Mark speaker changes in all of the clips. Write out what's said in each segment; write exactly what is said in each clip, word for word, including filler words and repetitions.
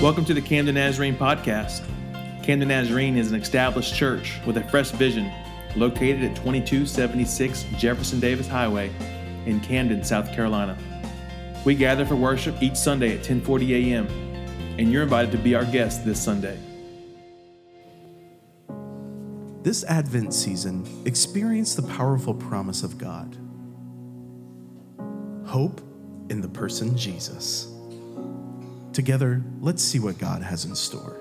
Speaker 1: Welcome to the Camden Nazarene Podcast. Camden Nazarene is an established church with a fresh vision located at twenty-two seventy-six Jefferson Davis Highway in Camden, South Carolina. We gather for worship each Sunday at ten forty a.m., and you're invited to be our guest this Sunday.
Speaker 2: This Advent season, experience the powerful promise of God. Hope in the person Jesus. Together, let's see what God has in store.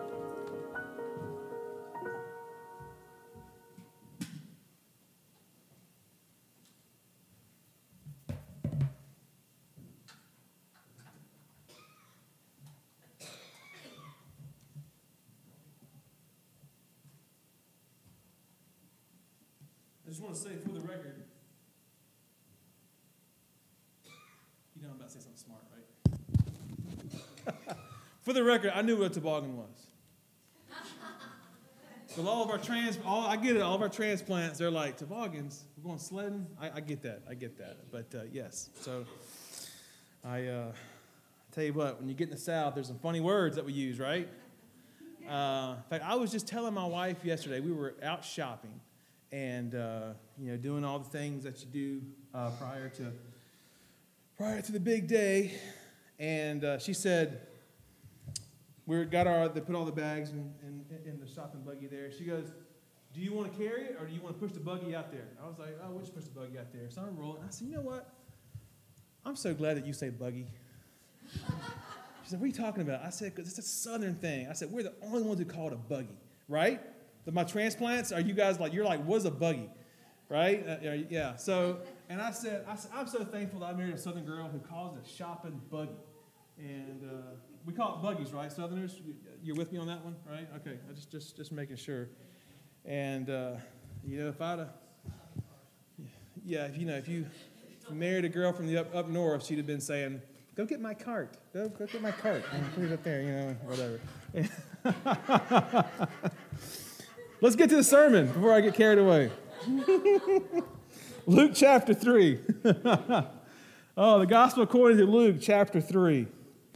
Speaker 1: I just want to say for the record, you know I'm about to say something smart, right? For the record, I knew what a toboggan was. With all of our trans, all I get it, all of our transplants, they're like, toboggans, we're going sledding? I, I get that, I get that. But uh, yes, so I uh, tell you what, when you get in the South, there's some funny words that we use, right? Uh, in fact, I was just telling my wife yesterday, we were out shopping and, uh, you know, doing all the things that you do uh, prior to prior to the big day. And uh, she said, we got our, they put all the bags in, in, in the shopping buggy there. She goes, do you want to carry it or do you want to push the buggy out there? I was like, oh, we'll just push the buggy out there. So I'm rolling. I said, you know what? I'm so glad that you say buggy. She said, what are you talking about? I said, because it's a Southern thing. I said, we're the only ones who call it a buggy, right? The, my transplants, are you guys like, you're like, what's a buggy? Right? Uh, yeah. So, and I said, I said, I'm so thankful that I married a Southern girl who calls it a shopping buggy. And uh, we call it buggies, right? Southerners, you're with me on that one, right? Okay, I just just just making sure. And uh, you know, if I'd have, yeah, if you know, if you married a girl from the up up north, she'd have been saying, "Go get my cart. Go go get my cart. And put it up there, you know, whatever." Let's get to the sermon before I get carried away. Luke chapter three. Oh, the gospel according to Luke chapter three.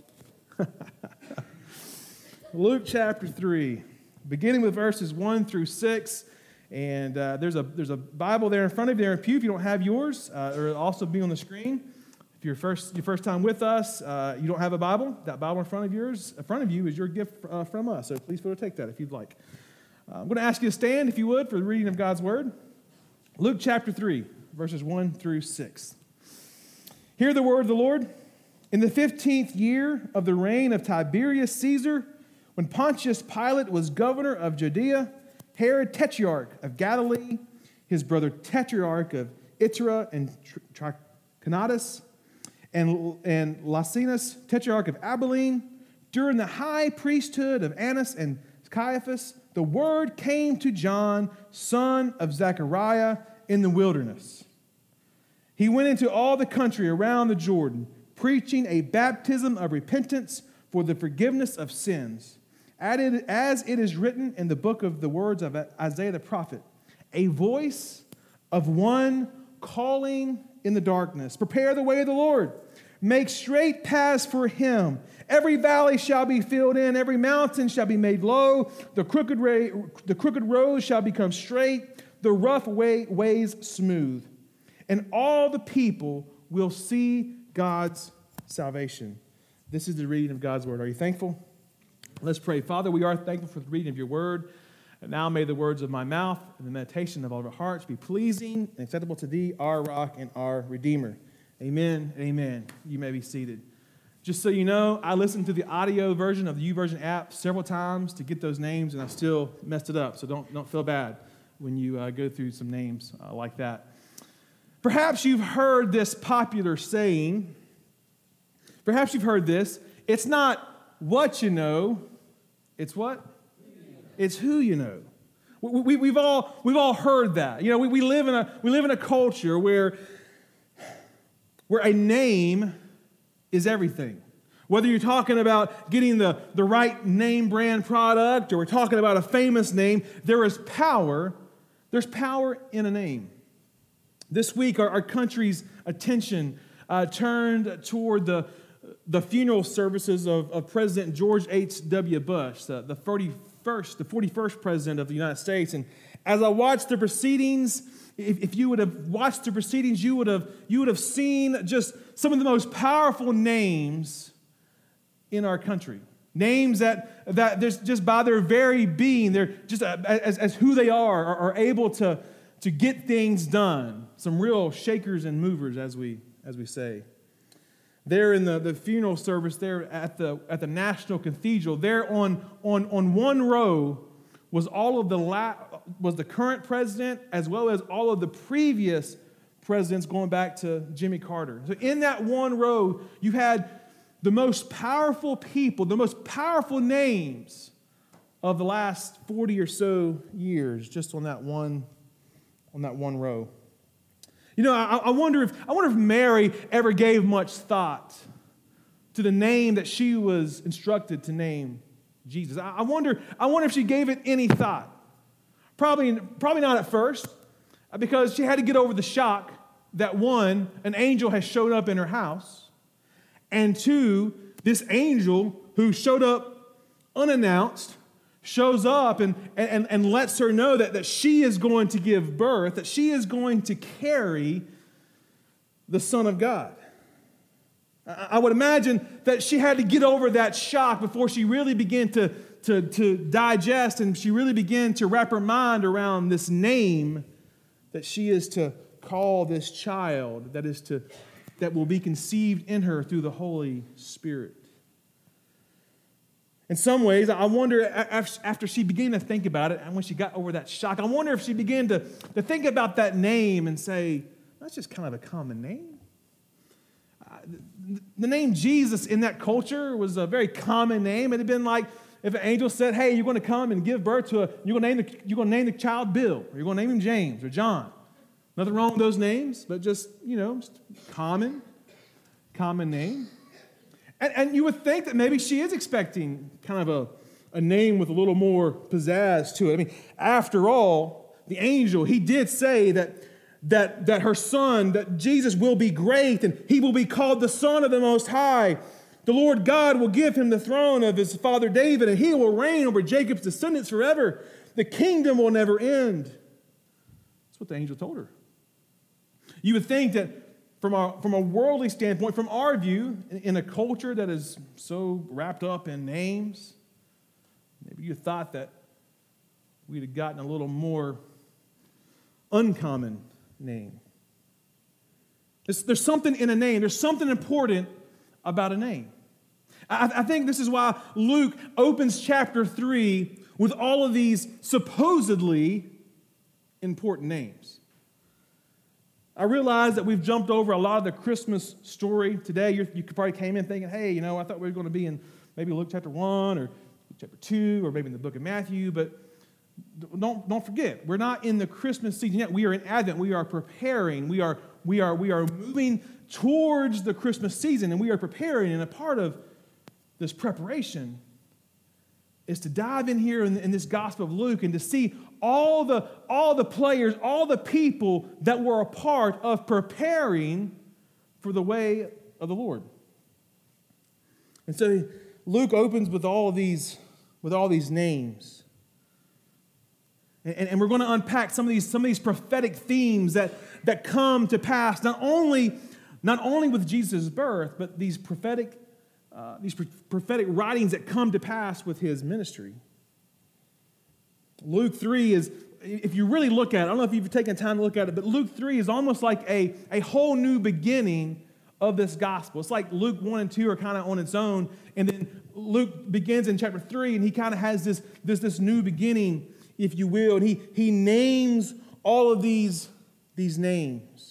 Speaker 1: Luke chapter three, beginning with verses one through six. And uh, there's a there's a Bible there in front of you there in pew if you don't have yours, uh, or it'll also be on the screen. If you're first your first time with us, uh, you don't have a Bible, that Bible in front of yours, in front of you is your gift uh, from us. So please feel free to take that if you'd like. Uh, I'm going to ask you to stand, if you would, for the reading of God's Word. Luke chapter three, verses one through six. Hear the word of the Lord. In the fifteenth year of the reign of Tiberius Caesar, when Pontius Pilate was governor of Judea, Herod tetrarch of Galilee, his brother tetrarch of Itra and Trachonitis, and, and Lysanias tetrarch of Abilene, during the high priesthood of Annas and Caiaphas, the word came to John, son of Zechariah, in the wilderness. He went into all the country around the Jordan, preaching a baptism of repentance for the forgiveness of sins, as it is written in the book of the words of Isaiah the prophet, a voice of one calling in the darkness, prepare the way of the Lord, make straight paths for him. Every valley shall be filled in, every mountain shall be made low, the crooked, way, the crooked roads shall become straight, the rough way, ways smooth. And all the people will see God's salvation. This is the reading of God's word. Are you thankful? Let's pray. Father, we are thankful for the reading of your word. And now may the words of my mouth and the meditation of all of our hearts be pleasing and acceptable to thee, our rock and our redeemer. Amen and amen. You may be seated. Just so you know, I listened to the audio version of the YouVersion app several times to get those names, and I still messed it up. So don't, don't feel bad when you uh, go through some names uh, like that. Perhaps you've heard this popular saying. Perhaps you've heard this. It's not what you know. It's what? It's who you know. We, we, we've all we've all heard that. You know, we, we live in a we live in a culture where where a name is everything. Whether you're talking about getting the, the right name brand product or we're talking about a famous name, there is power. There's power in a name. This week, our, our country's attention uh, turned toward the the funeral services of, of President George H W. Bush, the, the forty-first, the forty-first president of the United States. And as I watched the proceedings, if, if you would have watched the proceedings, you would have you would have seen just some of the most powerful names in our country. Names that, that there's just by their very being, they're just as, as who they are, are, are able to, to get things done. Some real shakers and movers, as we as we say. There in the, the funeral service there at the at the National Cathedral, there on, on, on one row was all of the la- was the current president as well as all of the previous presidents going back to Jimmy Carter. So in that one row, you had the most powerful people, the most powerful names of the last forty or so years, just on that one on that one row. You know, I, I wonder if I wonder if Mary ever gave much thought to the name that she was instructed to name Jesus. I, I wonder, I wonder if she gave it any thought. Probably, probably not at first, because she had to get over the shock that one, an angel has showed up in her house, and two, this angel who showed up unannounced shows up and, and, and lets her know that, that she is going to give birth, that she is going to carry the Son of God. I would imagine that she had to get over that shock before she really began to, to, to digest and she really began to wrap her mind around this name that she is to call this child that is to that will be conceived in her through the Holy Spirit. In some ways, I wonder, after she began to think about it, and when she got over that shock, I wonder if she began to, to think about that name and say, that's just kind of a common name. Uh, the, the name Jesus in that culture was a very common name. It had been like if an angel said, hey, you're going to come and give birth to a, you're going to name the, you're going to name the child Bill, or you're going to name him James or John. Nothing wrong with those names, but just, you know, just common, common name. And, and you would think that maybe she is expecting kind of a, a name with a little more pizzazz to it. I mean, after all, the angel, he did say that, that, that her son, that Jesus will be great and he will be called the Son of the Most High. The Lord God will give him the throne of his father David and he will reign over Jacob's descendants forever. The kingdom will never end. That's what the angel told her. You would think that From a, from a worldly standpoint, from our view, in, in a culture that is so wrapped up in names, maybe you thought that we'd have gotten a little more uncommon name. There's, there's something in a name. There's something important about a name. I, I think this is why Luke opens chapter three with all of these supposedly important names. I realize that we've jumped over a lot of the Christmas story today. You're, you probably came in thinking, hey, you know, I thought we were going to be in maybe Luke chapter one or Luke chapter two or maybe in the book of Matthew. But don't, don't forget, we're not in the Christmas season yet. We are in Advent. We are preparing. We are, we are, we are moving towards the Christmas season, and we are preparing. And a part of this preparation is to dive in here in, in this Gospel of Luke and to see all the, all the players, all the people that were a part of preparing for the way of the Lord. And so Luke opens with all of these, with all these names. And, and we're going to unpack some of these, some of these prophetic themes that, that come to pass, not only, not only with Jesus' birth, but these prophetic Uh, these prophetic writings that come to pass with his ministry. Luke three is, if you really look at it, I don't know if you've taken time to look at it, but Luke three is almost like a, a whole new beginning of this gospel. It's like Luke one and two are kind of on its own, and then Luke begins in chapter three, and he kind of has this, this, this new beginning, if you will, and he, he names all of these, these names.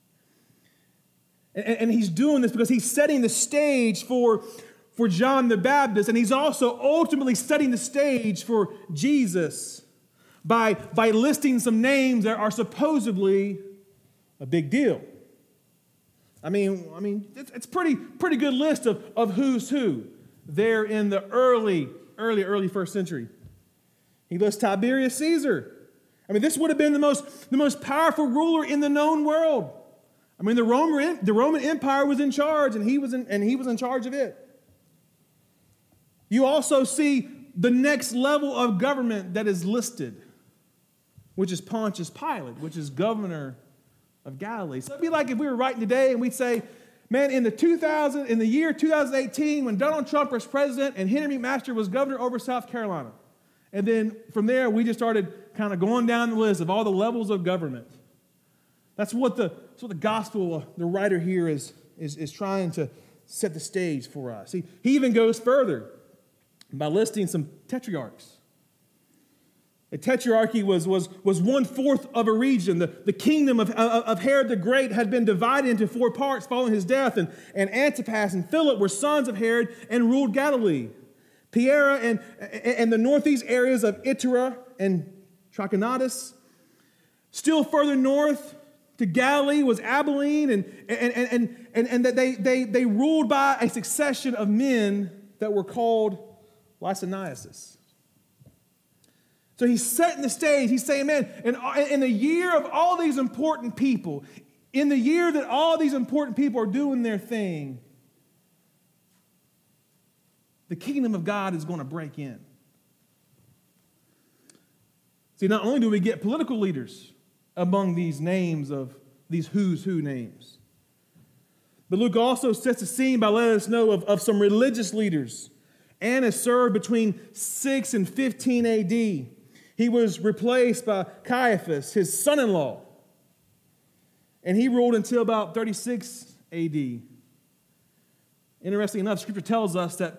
Speaker 1: And, and he's doing this because he's setting the stage for, for John the Baptist, and he's also ultimately setting the stage for Jesus by, by listing some names that are supposedly a big deal. I mean, I mean, it's, it's pretty pretty good list of, of who's who there in the early, early, early first century. He lists Tiberius Caesar. I mean, this would have been the most, the most powerful ruler in the known world. I I mean, the Roman, the Roman Empire was in charge, and he was in, and he was in charge of it. You also see the next level of government that is listed, which is Pontius Pilate, which is governor of Galilee. So it'd be like if we were writing today and we'd say, man, in the two thousand, in the year two thousand eighteen, when Donald Trump was president and Henry McMaster was governor over South Carolina. And then from there, we just started kind of going down the list of all the levels of government. That's what the, that's what the gospel, uh, the writer here is, is, is trying to set the stage for us. He, he even goes further by listing some tetrarchs. A tetrarchy was, was, was one-fourth of a region. The, the kingdom of, of, of Herod the Great had been divided into four parts following his death, and, and Antipas and Philip were sons of Herod and ruled Galilee. Perea and, and the northeast areas of Iturea and Trachonitis. Still further north to Galilee was Abilene, and, and, and, and, and that they, they, they ruled by a succession of men that were called Lysaniasis. So he's setting the stage. He's saying, man, in, in the year of all these important people, in the year that all these important people are doing their thing, the kingdom of God is going to break in. See, not only do we get political leaders among these names of these who's who names, but Luke also sets the scene by letting us know of, of some religious leaders. Annas served between six and fifteen A D. He was replaced by Caiaphas, his son-in-law, and he ruled until about thirty-six A D. Interesting enough, Scripture tells us that,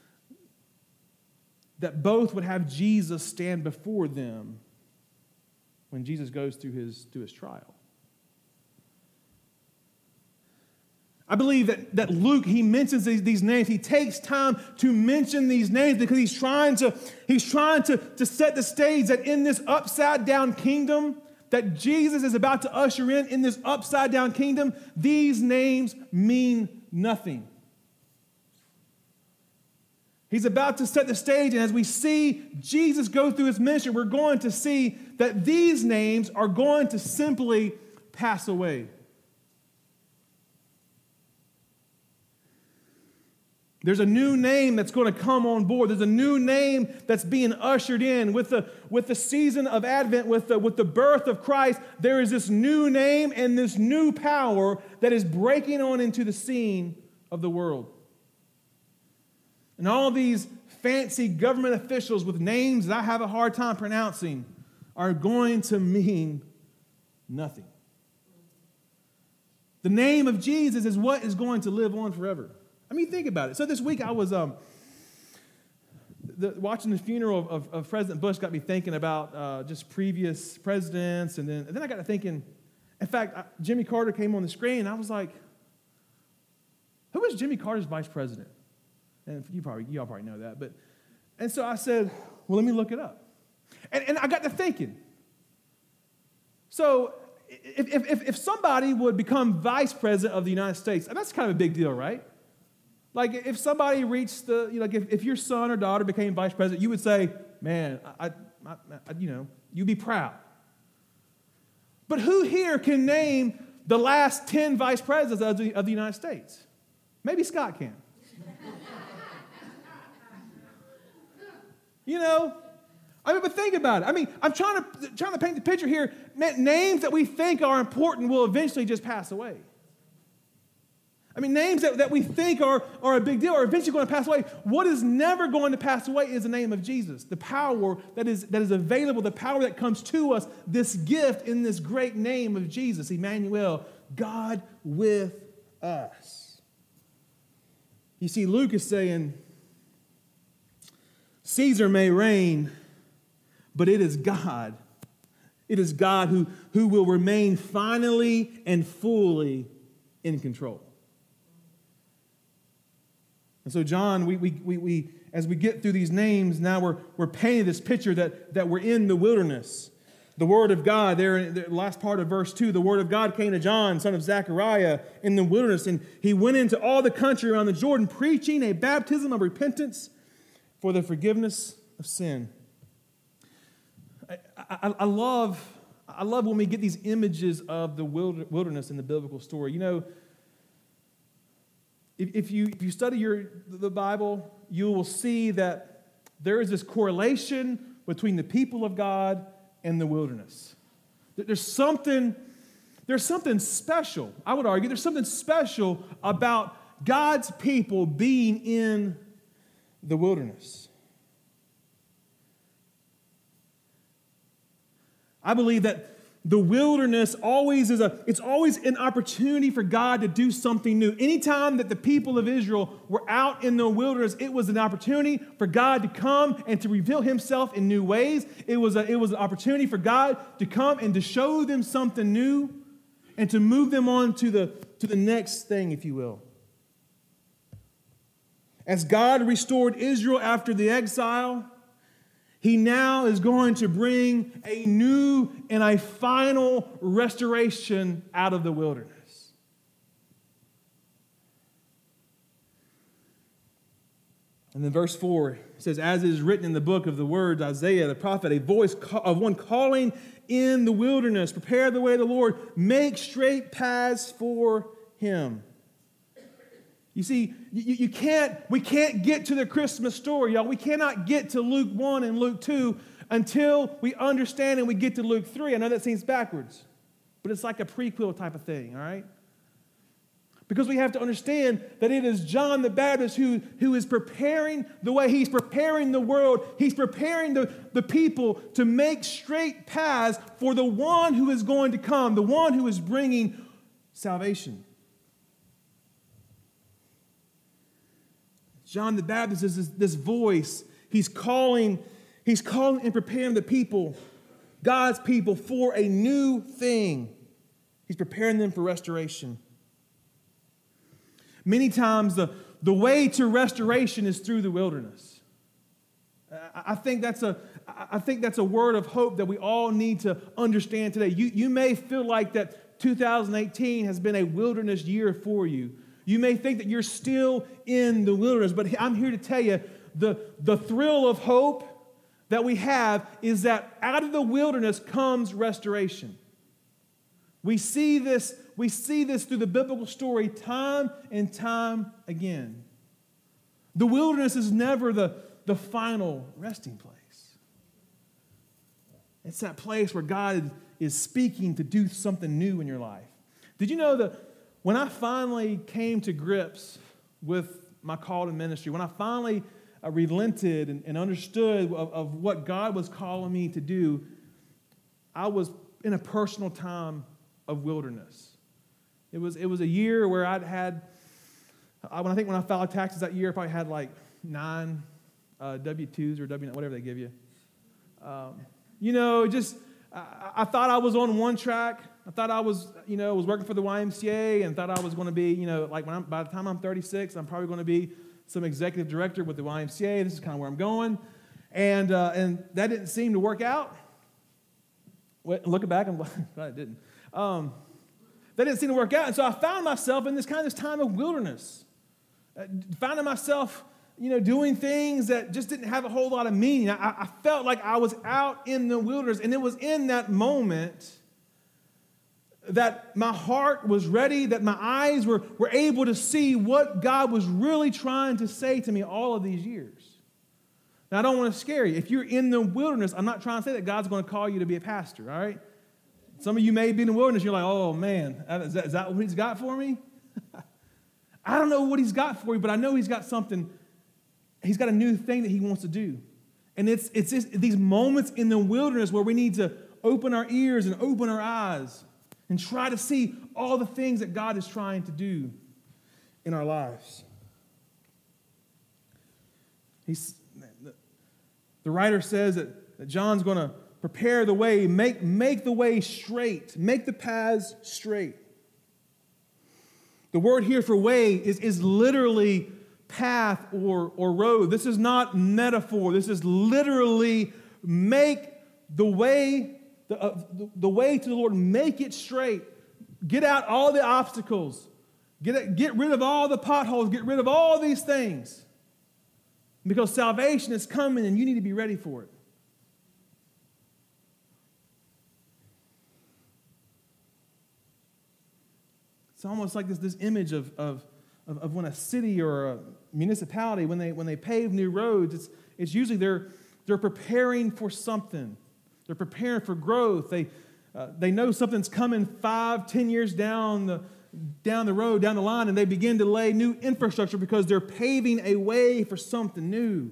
Speaker 1: that both would have Jesus stand before them when Jesus goes through his, through his trial. I believe that, that Luke, he mentions these, these names. He takes time to mention these names because he's trying to, he's trying to, to set the stage that in this upside-down kingdom that Jesus is about to usher in, in this upside-down kingdom, these names mean nothing. He's about to set the stage, and as we see Jesus go through his ministry, we're going to see that these names are going to simply pass away. There's a new name that's going to come on board. There's a new name that's being ushered in with the, with the season of Advent, with the, with the birth of Christ. There is this new name and this new power that is breaking on into the scene of the world. And all these fancy government officials with names that I have a hard time pronouncing are going to mean nothing. The name of Jesus is what is going to live on forever. I mean, think about it. So this week I was um, the, watching the funeral of, of, of President Bush got me thinking about uh, just previous presidents. And then, and then I got to thinking, in fact, I, Jimmy Carter came on the screen, and I was like, who was Jimmy Carter's vice president? And you probably, you all probably know that. But, and so I said, well, let me look it up. And, and I got to thinking. So if, if, if somebody would become vice president of the United States, and that's kind of a big deal, right? Like if somebody reached the, you know, like if, if your son or daughter became vice president, you would say, man, I, I, I, you know, you'd be proud. But who here can name the last ten vice presidents of the, of the United States? Maybe Scott can. You know, I mean, but think about it. I mean, I'm trying to trying to paint the picture here. Man, names that we think are important will eventually just pass away. I mean, names that, that we think are, are a big deal are eventually going to pass away. What is never going to pass away is the name of Jesus, the power that is, that is available, the power that comes to us, this gift in this great name of Jesus, Emmanuel, God with us. You see, Luke is saying, Caesar may reign, but it is God. It is God who, who will remain finally and fully in control. And so, John, we, we, we, we, as we get through these names, now we're, we're painting this picture that, that we're in the wilderness. The Word of God, there in the last part of verse two, the Word of God came to John, son of Zechariah, in the wilderness, and he went into all the country around the Jordan, preaching a baptism of repentance for the forgiveness of sin. I, I, I love, I love when we get these images of the wilderness in the biblical story. You know, if, if you if you study your the Bible, you will see that there is this correlation between the people of God and the wilderness. There's something, there's something special, I would argue, there's something special about God's people being in the wilderness. I believe that the wilderness always is a, it's always an opportunity for God to do something new. Anytime that the people of Israel were out in the wilderness, it was an opportunity for God to come and to reveal himself in new ways. It was, a, it was an opportunity for God to come and to show them something new and to move them on to the, to the next thing, if you will. As God restored Israel after the exile, he now is going to bring a new and a final restoration out of the wilderness. And then verse four, it says, as it is written in the book of the words, Isaiah the prophet, a voice of one calling in the wilderness, prepare the way of the Lord, make straight paths for him. You see, you, you can't, we can't get to the Christmas story, y'all. We cannot get to Luke one and Luke two until we understand and we get to Luke three. I know that seems backwards, but it's like a prequel type of thing, all right? Because we have to understand that it is John the Baptist who, who is preparing the way. He's preparing the world. He's preparing the, the people to make straight paths for the one who is going to come, the one who is bringing salvation. John the Baptist is this, this voice. He's calling, he's calling and preparing the people, God's people, for a new thing. He's preparing them for restoration. Many times the, the way to restoration is through the wilderness. I, I think that's a I think that's a word of hope that we all need to understand today. You, you may feel like that two thousand eighteen has been a wilderness year for you. You may think that you're still in the wilderness, but I'm here to tell you the, the thrill of hope that we have is that out of the wilderness comes restoration. We see this, we see this through the biblical story time and time again. The wilderness is never the, the final resting place. It's that place where God is speaking to do something new in your life. Did you know that when I finally came to grips with my call to ministry, when I finally uh, relented and, and understood of, of what God was calling me to do, I was in a personal time of wilderness. It was, it was a year where I'd had, I, when I think when I filed taxes that year, I probably had like nine uh, W twos or W, whatever they give you. Um, you know, just, I, I thought I was on one track. I thought I was, you know, was working for the Y M C A and thought I was going to be, you know, like when I'm, by the time I'm thirty-six, I'm probably going to be some executive director with the Y M C A. This is kind of where I'm going. And uh, and that didn't seem to work out. Looking back, I'm glad it didn't. Um, that didn't seem to work out. And so I found myself in this kind of this time of wilderness. Uh, finding myself, you know, doing things that just didn't have a whole lot of meaning. I, I felt like I was out in the wilderness. And it was in that moment that my heart was ready, that my eyes were, were able to see what God was really trying to say to me all of these years. Now, I don't want to scare you. If you're in the wilderness, I'm not trying to say that God's going to call you to be a pastor, all right? Some of you may be in the wilderness, you're like, oh, man, is that, is that what he's got for me? I don't know what he's got for you, but I know he's got something. He's got a new thing that he wants to do. And it's, it's just these moments in the wilderness where we need to open our ears and open our eyes and try to see all the things that God is trying to do in our lives. He's, the writer says that, that John's going to prepare the way, make, make the way straight, make the paths straight. The word here for way is, is literally path or, or road. This is not metaphor. This is literally make the way The, uh, the, the way to the Lord, make it straight. Get out all the obstacles. Get, it, get rid of all the potholes. Get rid of all these things. Because salvation is coming and you need to be ready for it. It's almost like this, this image of, of, of, of when a city or a municipality, when they, when they pave new roads, it's, it's usually they're, they're preparing for something. They're preparing for growth. They, uh, they know something's coming five, ten years down the, down the road, down the line, and they begin to lay new infrastructure because they're paving a way for something new.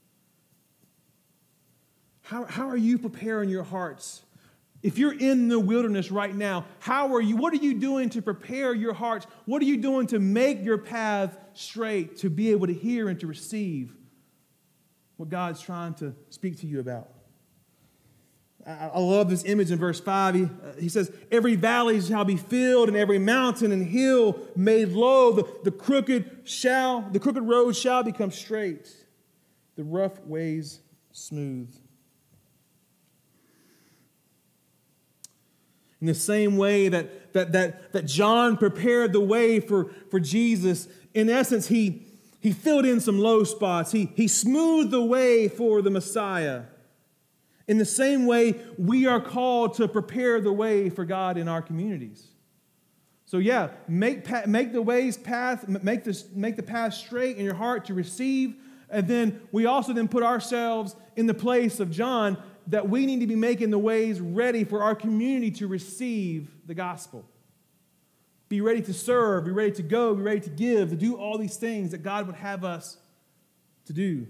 Speaker 1: How, how are you preparing your hearts? If you're in the wilderness right now, how are you? What are you doing to prepare your hearts? What are you doing to make your path straight, to be able to hear and to receive what God's trying to speak to you about? I, I love this image in verse five. He, uh, he says, every valley shall be filled, and every mountain and hill made low. The, the crooked shall, the crooked road shall become straight, the rough ways smooth. In the same way that, that, that, that John prepared the way for, for Jesus, in essence, he, he filled in some low spots. He, he smoothed the way for the Messiah. In the same way, we are called to prepare the way for God in our communities. So yeah, make, make the ways path, make, this, make the path straight in your heart to receive. And then we also then put ourselves in the place of John, that we need to be making the ways ready for our community to receive the gospel. Be ready to serve, be ready to go, be ready to give, to do all these things that God would have us to do.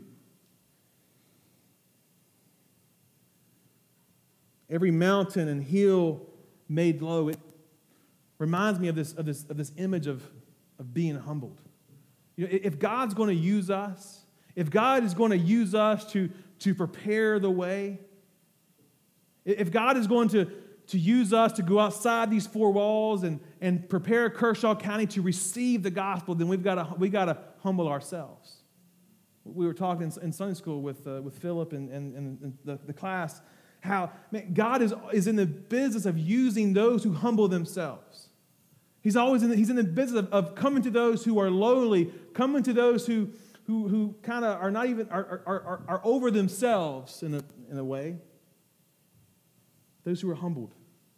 Speaker 1: Every mountain and hill made low, it reminds me of this, of this, of this image of, of being humbled. You know, if God's going to use us, if God is going to use us to, to prepare the way, if God is going to, to use us to go outside these four walls and, and prepare Kershaw County to receive the gospel, then we've got to, we got to humble ourselves. We were talking in, in Sunday school with, uh, with Philip and, and, and the, the class, how man, God is, is in the business of using those who humble themselves. He's always in the, he's in the business of, of coming to those who are lowly, coming to those who, who, who kind of are not even, are, are, are, are over themselves in a, in a way. Those who are humbled.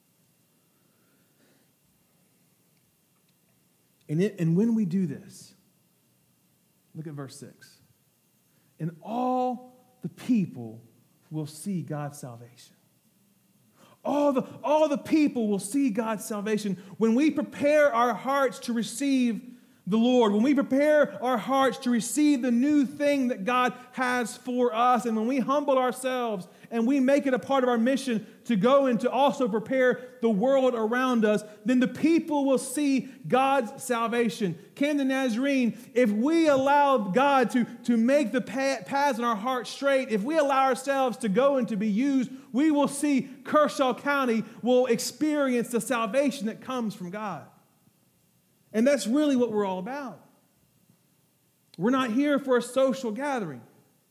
Speaker 1: And, it, and when we do this, look at verse six. And all the people will see God's salvation. All the, all the people will see God's salvation when we prepare our hearts to receive the Lord, when we prepare our hearts to receive the new thing that God has for us, and when we humble ourselves and we make it a part of our mission to go and to also prepare the world around us, then the people will see God's salvation. Camden Nazarene, if we allow God to, to make the paths in our hearts straight, if we allow ourselves to go and to be used, we will see Kershaw County will experience the salvation that comes from God. And that's really what we're all about. We're not here for a social gathering.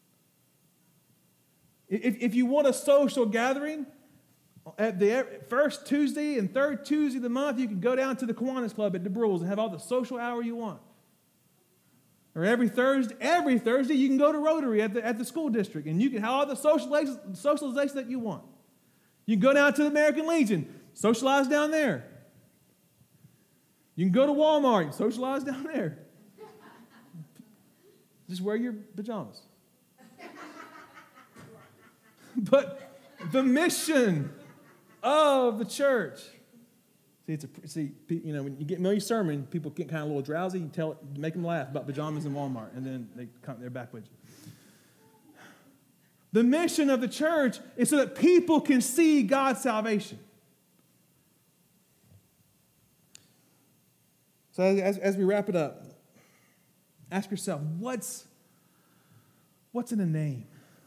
Speaker 1: If, if you want a social gathering, at the first Tuesday and third Tuesday of the month, you can go down to the Kiwanis Club at DeBrule's and have all the social hour you want. Or every Thursday, every Thursday, you can go to Rotary at the, at the school district, and you can have all the socialization, socialization that you want. You can go down to the American Legion, socialize down there. You can go to Walmart, socialize down there. Just wear your pajamas. But the mission of the church. See, it's a, see, you know, when you get know your sermon, people get kind of a little drowsy. You tell, make them laugh about pajamas in Walmart, and then they come, they're back with you. The mission of the church is so that people can see God's salvation. So as, as we wrap it up, ask yourself, what's, what's in a name?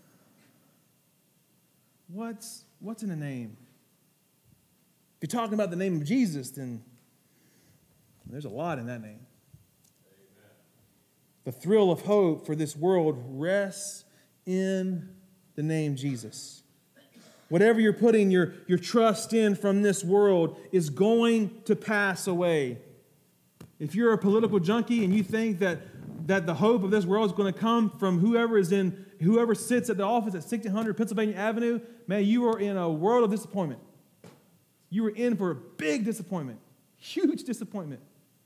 Speaker 1: What's, what's in a name? If you're talking about the name of Jesus, then there's a lot in that name. Amen. The thrill of hope for this world rests in the name Jesus. Whatever you're putting your, your trust in from this world is going to pass away. If you're a political junkie and you think that, that the hope of this world is going to come from whoever is in, whoever sits at the office at sixteen hundred Pennsylvania Avenue, man, you are in a world of disappointment. You are in for a big disappointment, huge disappointment.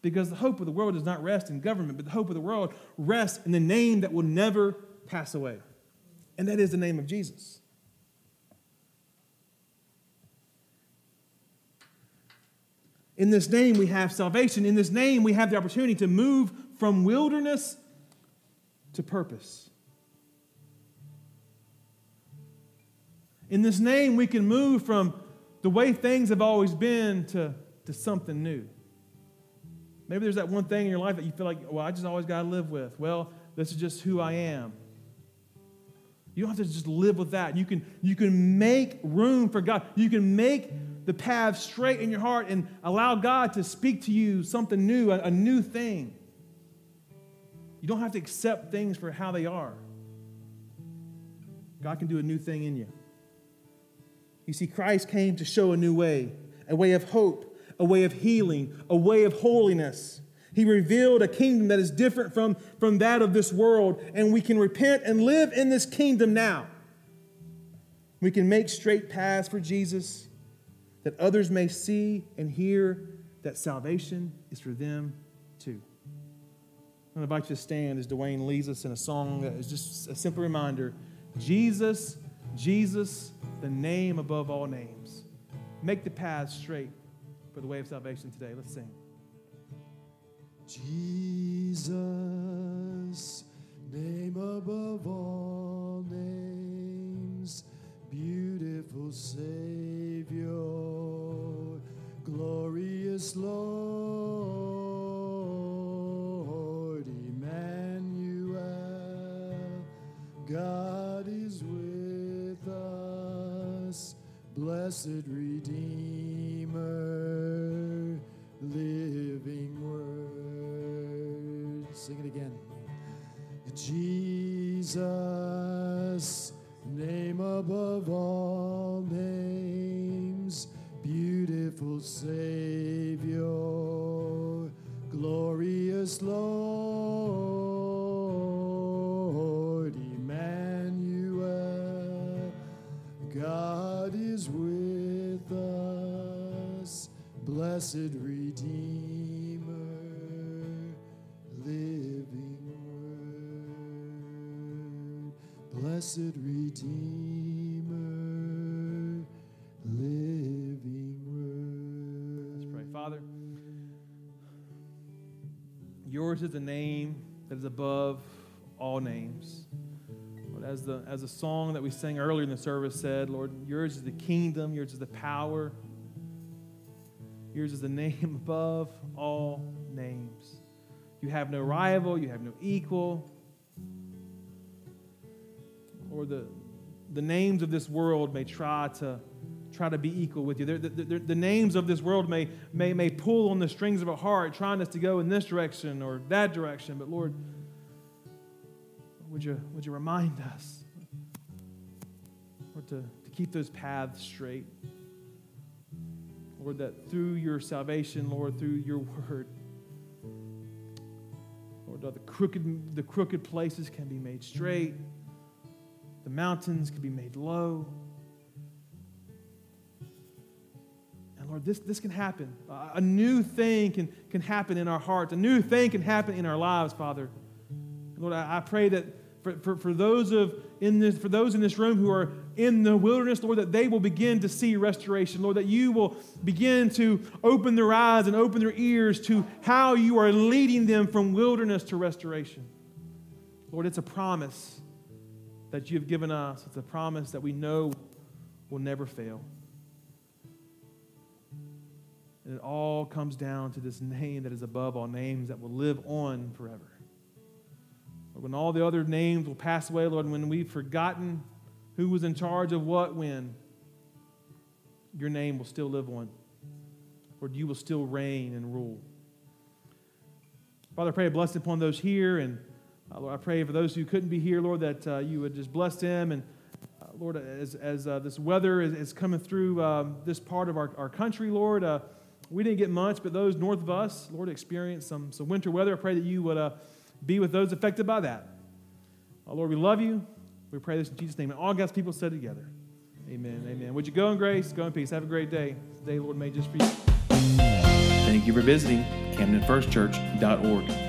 Speaker 1: Because the hope of the world does not rest in government, but the hope of the world rests in the name that will never pass away. And that is the name of Jesus. In this name, we have salvation. In this name, we have the opportunity to move from wilderness to purpose. In this name, we can move from the way things have always been to, to something new. Maybe there's that one thing in your life that you feel like, well, I just always got to live with. Well, this is just who I am. You don't have to just live with that. You can, you can make room for God. You can make the path straight in your heart and allow God to speak to you something new, a, a new thing. You don't have to accept things for how they are. God can do a new thing in you. You see, Christ came to show a new way, a way of hope, a way of healing, a way of holiness. He revealed a kingdom that is different from, from that of this world, and we can repent and live in this kingdom now. We can make straight paths for Jesus, that others may see and hear that salvation is for them too. I'm going to invite you to stand as Dwayne leads us in a song that is just a simple reminder. Jesus, Jesus, the name above all names. Make the path straight for the way of salvation today. Let's sing.
Speaker 3: Jesus, name above all names, beautiful Savior, glorious Lord, Emmanuel, God is with us, blessed Redeemer, living Word. Sing it again. Jesus, name above all names, beautiful Savior, glorious Lord, Emmanuel, God is with us, blessed Redeemer, living Word, blessed Redeemer, living Word.
Speaker 1: Let's pray. Father, yours is the name that is above all names. Lord, as the, as the song that we sang earlier in the service said, Lord, yours is the kingdom, yours is the power, yours is the name above all names. You have no rival, you have no equal. Or the, the names of this world may try to try to be equal with you. The, the, the, the names of this world may, may, may pull on the strings of our heart, trying us to go in this direction or that direction. But Lord, would you, would you remind us, Lord, to, to keep those paths straight. Lord, that through your salvation, Lord, through your word, Lord, the crooked, the crooked places can be made straight. The mountains can be made low. And Lord, this, this can happen. Uh, a new thing can, can happen in our hearts. A new thing can happen in our lives, Father. And Lord, I, I pray that for, for, for those of in this for those in this room who are in the wilderness, Lord, that they will begin to see restoration. Lord, that you will begin to open their eyes and open their ears to how you are leading them from wilderness to restoration. Lord, it's a promise that you have given us. It's a promise that we know will never fail. And it all comes down to this name that is above all names that will live on forever. Lord, when all the other names will pass away, Lord, when we've forgotten who was in charge of what when, your name will still live on. Lord, you will still reign and rule. Father, I pray a blessing upon those here, and Uh, Lord, I pray for those who couldn't be here, Lord, that uh, you would just bless them. And uh, Lord, as, as uh, this weather is, is coming through um, this part of our, our country, Lord, uh, we didn't get much, but those north of us, Lord, experienced some, some winter weather. I pray that you would uh, be with those affected by that. Uh, Lord, we love you. We pray this in Jesus' name. And all God's people said together, amen, amen. Would you go in grace, go in peace. Have a great day. Today, Lord, may just for you.
Speaker 2: Thank you for visiting
Speaker 4: camden first church dot org.